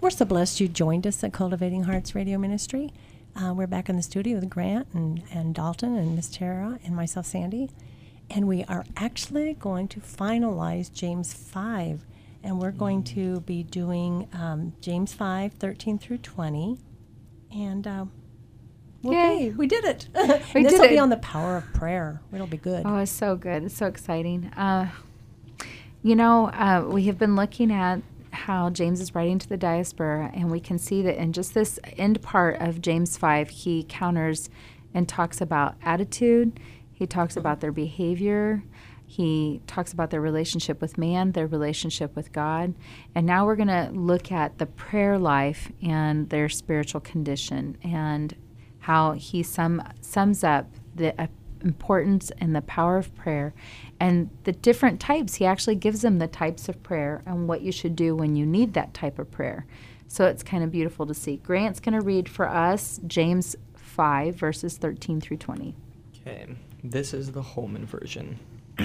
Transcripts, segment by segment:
We're so blessed you joined us at Cultivating Hearts Radio Ministry. We're back in the studio with Grant and Dalton and Miss Tara and myself, Sandy. And we are actually going to finalize James 5. And we're going to be doing James 5, 13 through 20. And Yay. we did it. We This did will it. be on the power of prayer. It'll be good. Oh, it's so good. It's so exciting. We have been looking at how James is writing to the diaspora, and we can see that in just this end part of James 5, he counters and talks about attitude. He talks about their behavior. He talks about their relationship with man, their relationship with God. And now we're going to look at the prayer life and their spiritual condition and how he sums up the importance and the power of prayer and the different types. He actually gives them the types of prayer and what you should do when you need that type of prayer. So it's kind of beautiful to see. Grant's going to read for us James 5, verses 13 through 20. Okay, this is the Holman version.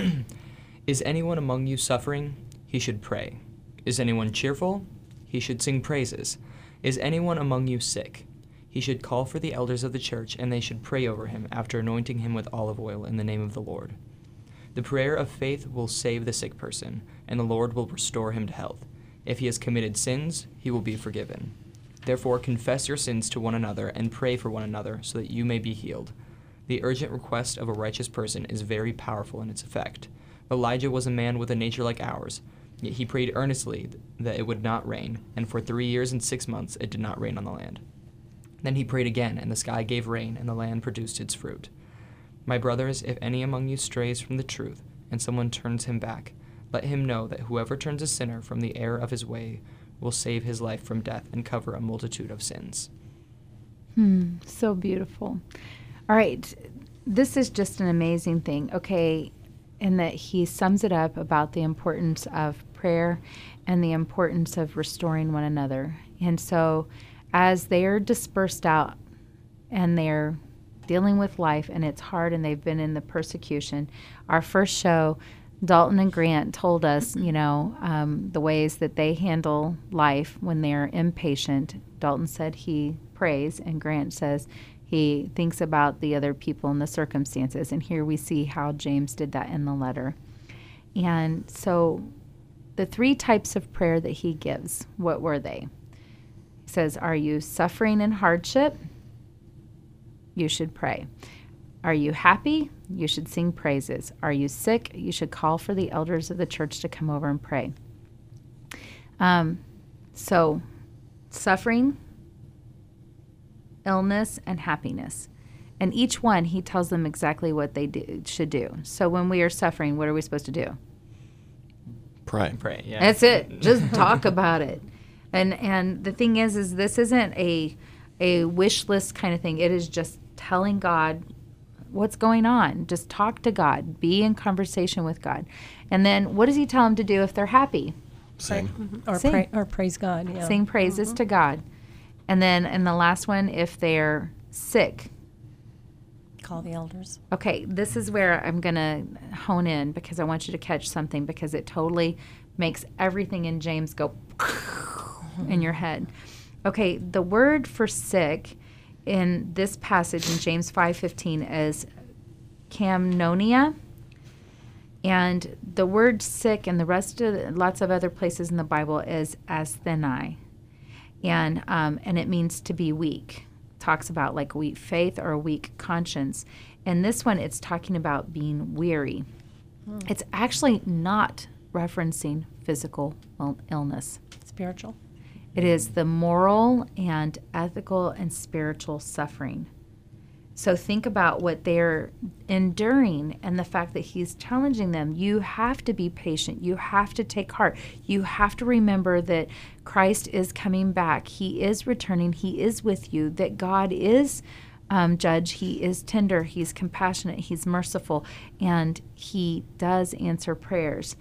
Is anyone among you suffering? He should pray. Is anyone cheerful? He should sing praises. Is anyone among you sick? He should call for the elders of the church, and they should pray over him after anointing him with olive oil in the name of the Lord. The prayer of faith will save the sick person, and the Lord will restore him to health. If he has committed sins, he will be forgiven. Therefore, confess your sins to one another and pray for one another so that you may be healed. The urgent request of a righteous person is very powerful in its effect. Elijah was a man with a nature like ours, yet he prayed earnestly that it would not rain, and for 3 years and 6 months it did not rain on the land. Then he prayed again, and the sky gave rain, and the land produced its fruit. My brothers, if any among you strays from the truth, and someone turns him back, let him know that whoever turns a sinner from the error of his way will save his life from death and cover a multitude of sins. So beautiful. All right, this is just an amazing thing, okay, in that he sums it up about the importance of prayer and the importance of restoring one another. And so as they're dispersed out and they're dealing with life and it's hard and they've been in the persecution, our first show, Dalton and Grant told us, the ways that they handle life when they're impatient. Dalton said he prays, and Grant says he thinks about the other people and the circumstances. And here we see how James did that in the letter. And so the 3 types of prayer that he gives, what were they? He says, are you suffering in hardship? You should pray. Are you happy? You should sing praises. Are you sick? You should call for the elders of the church to come over and pray. So suffering, illness, and happiness. And each one, he tells them exactly what they should do. So when we are suffering, what are we supposed to do? Pray. Pray, yeah. That's it. Just talk about it. And the thing is this isn't a wish list kind of thing. It is just telling God what's going on. Just talk to God. Be in conversation with God. And then what does he tell them to do if they're happy? Sing. Or, Sing. or praise God. Yeah. Sing praises to God. And then in the last one, if they're sick. Call the elders. Okay, this is where I'm going to hone in because I want you to catch something because it totally makes everything in James go in your head. Okay, the word for sick in this passage in James 5:15 is kamnonia. And the word sick in the rest of lots of other places in the Bible is asthenai. And it means to be weak. Talks about like weak faith or a weak conscience. And this one, it's talking about being weary. It's actually not referencing physical illness. Spiritual. It is the moral and ethical and spiritual suffering. So think about what they're enduring and the fact that he's challenging them. You have to be patient. You have to take heart. You have to remember that Christ is coming back. He is returning. He is with you. That God is judge. He is tender. He's compassionate. He's merciful. And he does answer prayers.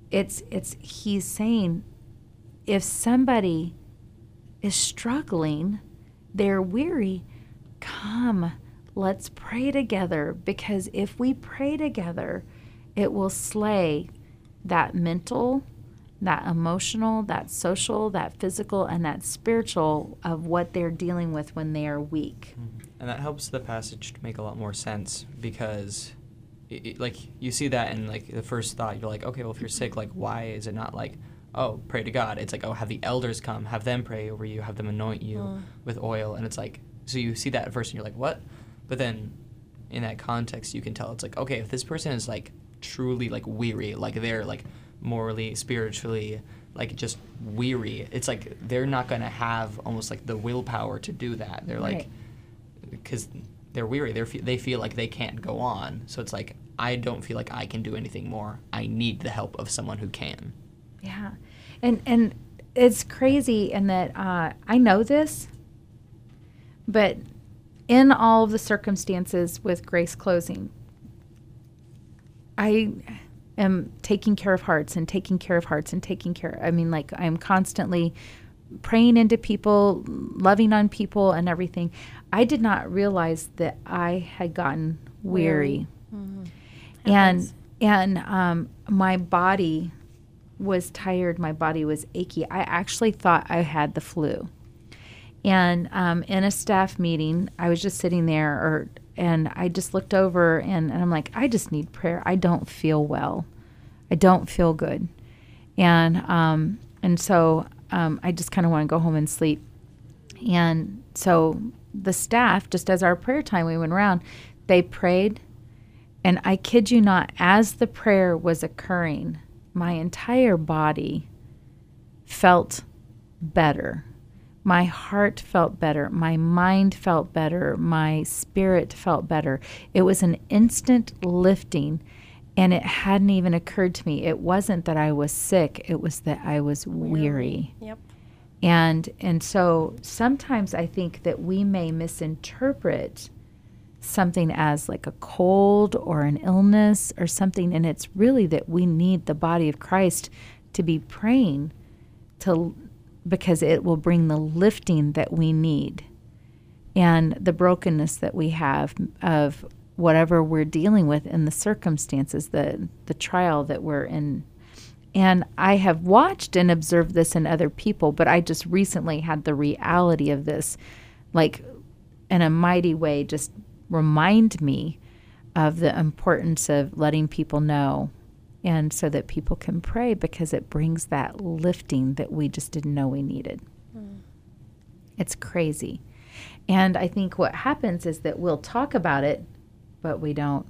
He's saying if somebody is struggling, they're weary, come, let's pray together, because if we pray together, it will slay that mental, that emotional, that social, that physical, and that spiritual of what they're dealing with when they are weak. And that helps the passage to make a lot more sense, because like you see that in like the first thought, you're like, okay, well, if you're sick, like why is it not like, oh, pray to God? It's like, oh, have the elders come, have them pray over you, have them anoint you with oil. And it's like, so you see that at first and you're like, what? But then in that context, you can tell it's like, okay, if this person is like truly like weary, like they're like morally, spiritually, like just weary, it's like they're not going to have almost like the willpower to do that. They're like, because they're weary, they feel like they can't go on. So it's like, I don't feel like I can do anything more. I need the help of someone who can. Yeah. And it's crazy in that I know this, but in all of the circumstances with Grace Closing, I am taking care of hearts and taking care of hearts and taking care. I mean, like, I'm constantly praying into people, loving on people and everything. I did not realize that I had gotten weary. And my body was tired. My body was achy. I actually thought I had the flu. And in a staff meeting, I was just sitting there, and I just looked over, and I'm like, I just need prayer. I don't feel well. I don't feel good. And so I just kind of want to go home and sleep. And so the staff, just as our prayer time, we went around, they prayed. And I kid you not, as the prayer was occurring, my entire body felt better. My heart felt better. My mind felt better. My spirit felt better. It was an instant lifting, and it hadn't even occurred to me. It wasn't that I was sick. It was that I was weary. Yep. And so sometimes I think that we may misinterpret something as like a cold or an illness or something, and it's really that we need the body of Christ to be praying because it will bring the lifting that we need and the brokenness that we have of whatever we're dealing with in the circumstances, the trial that we're in. And I have watched and observed this in other people, but I just recently had the reality of this, like in a mighty way, just remind me of the importance of letting people know, and so that people can pray, because it brings that lifting that we just didn't know we needed. It's crazy. And I think what happens is that we'll talk about it, but we don't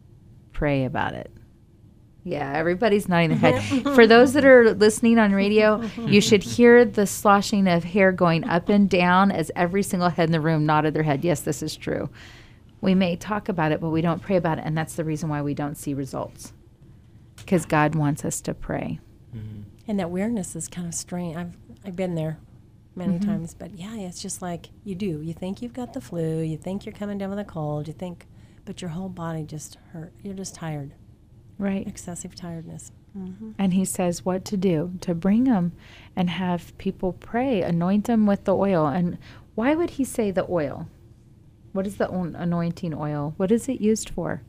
pray about it. Yeah, everybody's nodding their head. For those that are listening on radio, you should hear the sloshing of hair going up and down as every single head in the room nodded their head. Yes, this is true. We may talk about it, but we don't pray about it, and that's the reason why we don't see results, because God wants us to pray. And that weirdness is kind of strange. I've been there many times, but yeah, it's just like you think you've got the flu, you think you're coming down with a cold, but your whole body just hurt. You're just tired. Right. Excessive tiredness. And he says what to do, to bring them and have people pray, anoint them with the oil. And why would he say the oil? What is the anointing oil? What is it used for?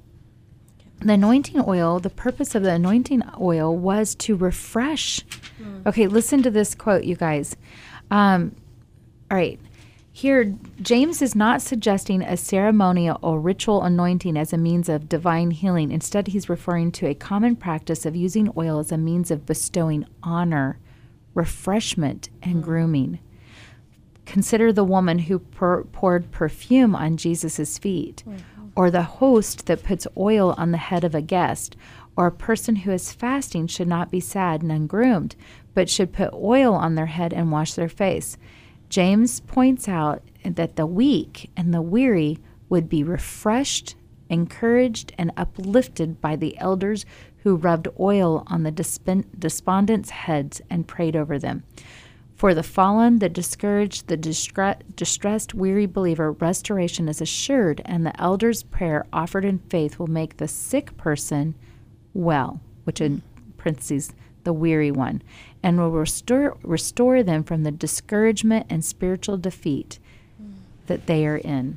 The anointing oil, the purpose of the anointing oil was to refresh. Okay, listen to this quote, you guys. All right. Here, James is not suggesting a ceremonial or ritual anointing as a means of divine healing. Instead, he's referring to a common practice of using oil as a means of bestowing honor, refreshment, and grooming. Consider the woman who poured perfume on Jesus' feet, or the host that puts oil on the head of a guest, or a person who is fasting should not be sad and ungroomed, but should put oil on their head and wash their face. James points out that the weak and the weary would be refreshed, encouraged, and uplifted by the elders who rubbed oil on the despondents' heads and prayed over them. For the fallen, the discouraged, the distressed, weary believer, restoration is assured, and the elder's prayer offered in faith will make the sick person well, which in parentheses, the weary one, and will restore them from the discouragement and spiritual defeat that they are in.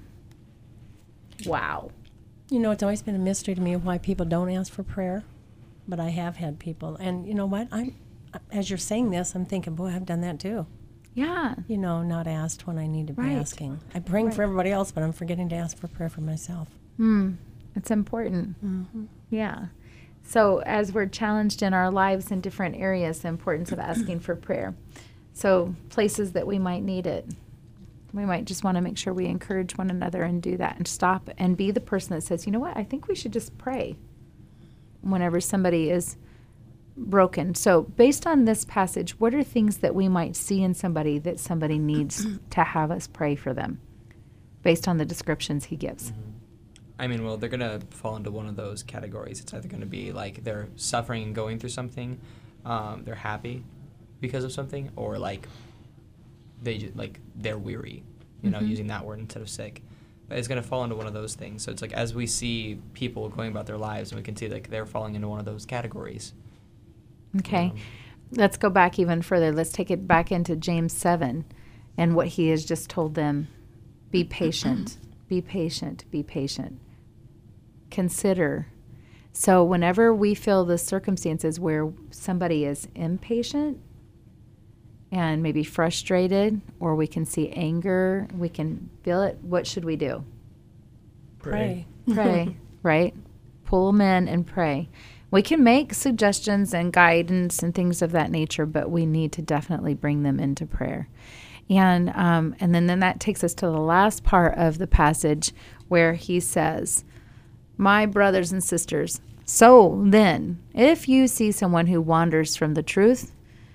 Wow. You know, it's always been a mystery to me why people don't ask for prayer, but I have had people. And you know what? I'm as you're saying this, I'm thinking, boy, I've done that too. Yeah. You know, not asked when I need to be Right. asking. I praying for Right. everybody else, but I'm forgetting to ask for prayer for myself. It's important. Yeah. So as we're challenged in our lives in different areas, the importance of asking for prayer. So places that we might need it, we might just want to make sure we encourage one another and do that and stop and be the person that says, you know what, I think we should just pray whenever somebody is broken. So based on this passage, what are things that we might see in somebody that somebody needs to have us pray for them based on the descriptions he gives? I mean, well, they're going to fall into one of those categories. It's either going to be like they're suffering and going through something, they're happy because of something, or like they're weary, you know, using that word instead of sick. But it's going to fall into one of those things. So it's like as we see people going about their lives, and we can see like they're falling into one of those categories. Okay. Let's go back even further. Let's take it back into James 7 and what he has just told them. Be patient, be patient, be patient. Consider. So whenever we feel the circumstances where somebody is impatient and maybe frustrated, or we can see anger, we can feel it, what should we do? Pray. Pray, right? Pull them in and pray. We can make suggestions and guidance and things of that nature, but we need to definitely bring them into prayer. And then that takes us to the last part of the passage where he says, my brothers and sisters, so then, if you see someone who wanders from the truth,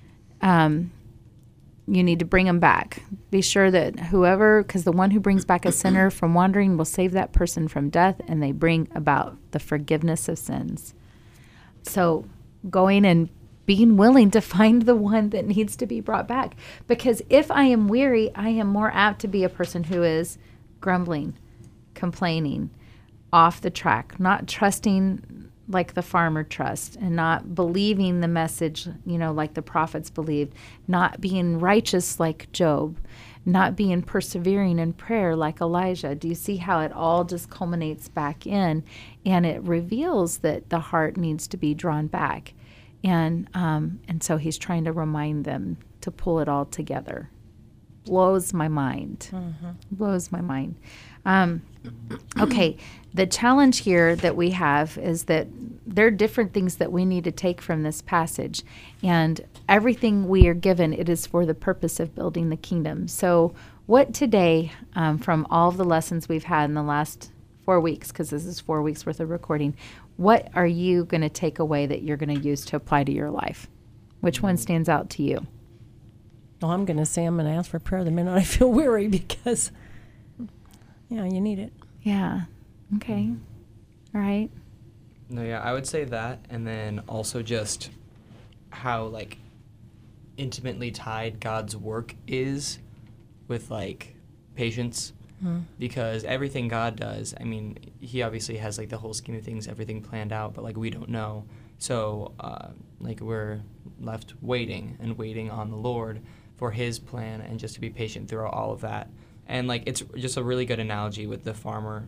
you need to bring them back. Be sure that because the one who brings back a sinner from wandering will save that person from death, and they bring about the forgiveness of sins. So going and being willing to find the one that needs to be brought back. Because if I am weary, I am more apt to be a person who is grumbling, complaining, off the track, not trusting like the farmer trusts, and not believing the message, like the prophets believed, not being righteous like Job, not being persevering in prayer like Elijah. Do you see how it all just culminates back in, and it reveals that the heart needs to be drawn back, and so he's trying to remind them to pull it all together. Blows my mind. Blows my mind. Okay, the challenge here that we have is that there are different things that we need to take from this passage, and everything we are given, it is for the purpose of building the kingdom. So what today, from all of the lessons we've had in the last 4 weeks, because this is 4 weeks worth of recording, what are you going to take away that you're going to use to apply to your life? Which one stands out to you? Well, I'm going to say I'm going to ask for prayer the minute I feel weary, because, you need it. Yeah. Okay. All right. No, yeah, I would say that, and then also just how, like, intimately tied God's work is with, like, patience. Because everything God does, I mean, he obviously has, like, the whole scheme of things, everything planned out, but, like, we don't know. So, like, we're left waiting on the Lord for his plan, and just to be patient throughout all of that. And, like, it's just a really good analogy with the farmer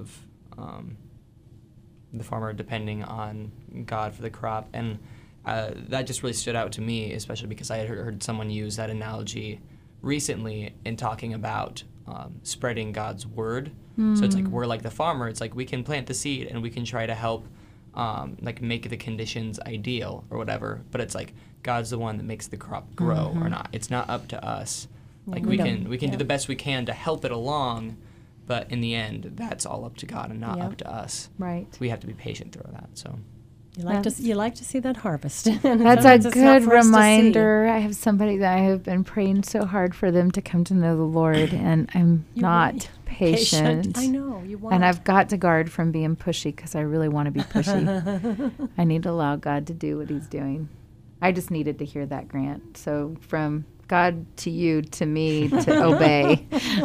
depending on God for the crop. And that just really stood out to me, especially because I had heard someone use that analogy recently in talking about spreading God's word. So it's like we're like the farmer. It's like we can plant the seed and we can try to help like make the conditions ideal or whatever. But it's like God's the one that makes the crop grow or not. It's not up to us. Like we can do the best we can to help it along, but in the end, that's all up to God and not up to us. Right. We have to be patient through that. So You like to see that harvest. That's a good reminder. I have somebody that I have been praying so hard for them to come to know the Lord, and I'm not patient. I know you want. And I've got to guard from being pushy because I really want to be pushy. I need to allow God to do what he's doing. I just needed to hear that, Grant. So from God to you, to me, to obey.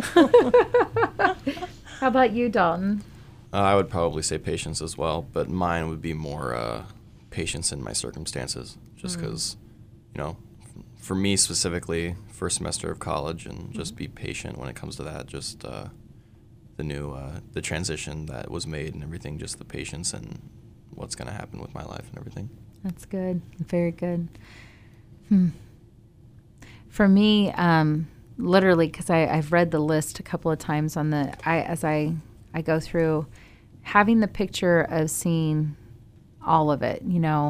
How about you, Dalton? I would probably say patience as well, but mine would be more patience in my circumstances, just because, for me specifically, first semester of college, and just be patient when it comes to that, just the transition that was made and everything, just the patience and what's going to happen with my life and everything. That's good. Very good. For me, literally, because I've read the list a couple of times as I go through, having the picture of seeing all of it,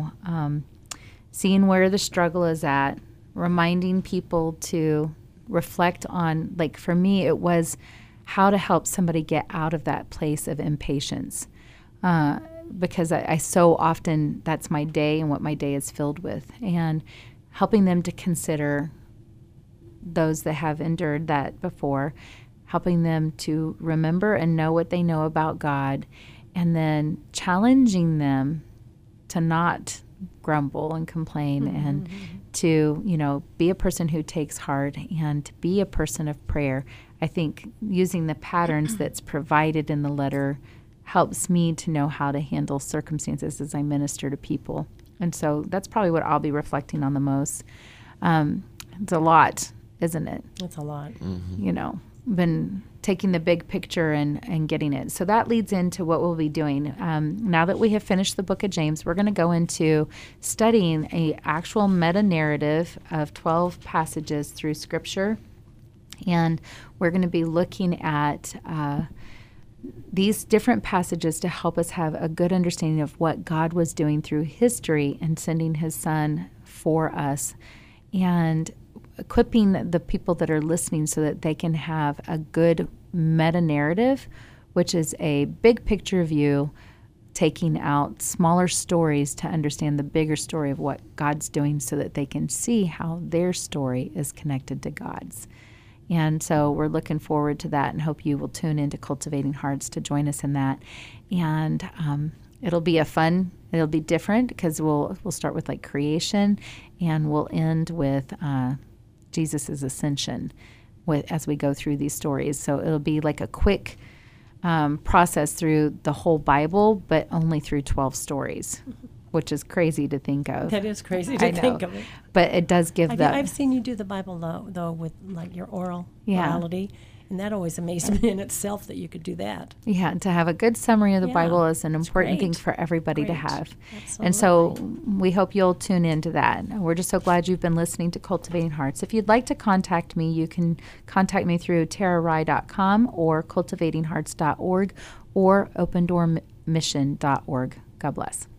seeing where the struggle is at, reminding people to reflect on, like for me, it was how to help somebody get out of that place of impatience. Because I so often, that's my day and what my day is filled with. And helping them to consider those that have endured that before, helping them to remember and know what they know about God, and then challenging them to not grumble and complain and to, be a person who takes heart and to be a person of prayer. I think using the patterns that's provided in the letter helps me to know how to handle circumstances as I minister to people. And so that's probably what I'll be reflecting on the most. It's a lot, isn't it? It's a lot. Been taking the big picture and getting it. So that leads into what we'll be doing. Now that we have finished the book of James, we're going to go into studying a actual meta-narrative of 12 passages through Scripture. And we're going to be looking at these different passages to help us have a good understanding of what God was doing through history and sending his Son for us, and equipping the people that are listening so that they can have a good meta-narrative, which is a big picture view, taking out smaller stories to understand the bigger story of what God's doing so that they can see how their story is connected to God's. And so we're looking forward to that and hope you will tune into Cultivating Hearts to join us in that. And it'll be it'll be different because we'll start with like creation, and we'll end with Jesus' ascension as we go through these stories. So it'll be like a quick process through the whole Bible, but only through 12 stories, which is crazy to think of. That is crazy to think of it. But it does give I've seen you do the Bible, though, with like your orality, and that always amazed me in itself that you could do that. Yeah, and to have a good summary of the Yeah, Bible is an important thing great. for everybody to Great. have. Absolutely. And so we hope you'll tune into that. We're just so glad you've been listening to Cultivating Hearts. If you'd like to contact me, you can contact me through tararai.com or cultivatinghearts.org or opendoormission.org. God bless.